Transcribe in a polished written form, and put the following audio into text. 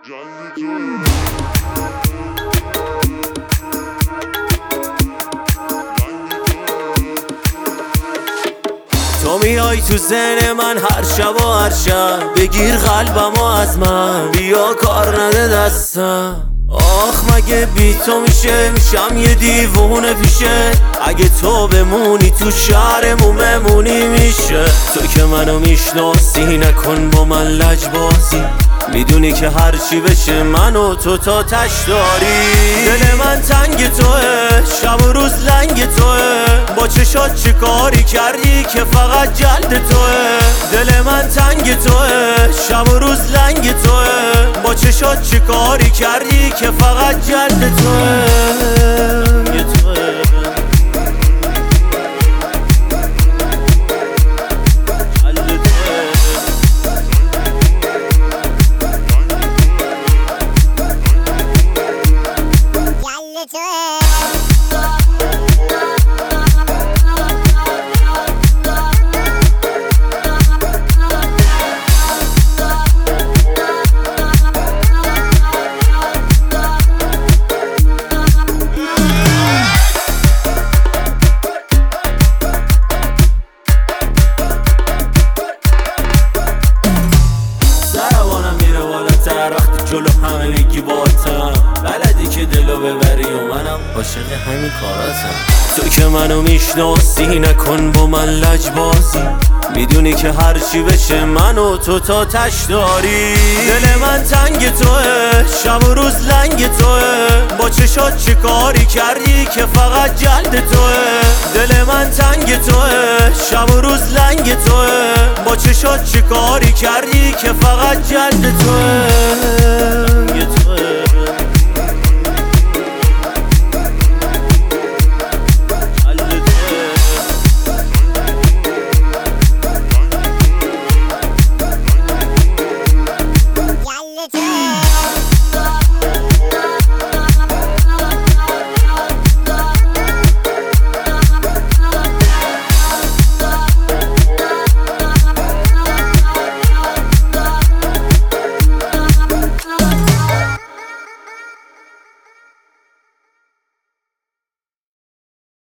تو میای تو ذهن من هر شب و هر شب، بگیر قلبمو از من، بیا کار نده دستم. آخ مگه بی تو میشم یه دیوونه پیشه، اگه تو بمونی تو شهرمون ممونی میشه. تو که منو میشناسی نکن با من لجبازی، میدونی که هرچی بشه من و تو تا تش داری. دل من تنگ توه، شب و روز لنگ توه، با چشات چه کاری کردی که فقط جلد توه. دل من تنگ توه، شب و روز لنگ توه، با چشات چه کاری کردی که فقط جلد توه. وقتی جلو همه میگی باتم، بلدی که دلو ببری و منم عاشق همین کاراتم. تو که منو میشناسی نکن با من لجبازی، میدونی که هرچی بشه من و تو تا تش داری. دل من تنگ توه، شب و روز لنگ توه، با چشات چه کاری کردی که فقط جلد توه. دل من تنگ توه، شب و روز لنگ توه، با چشات چه کاری کردی که فقط جلد توه.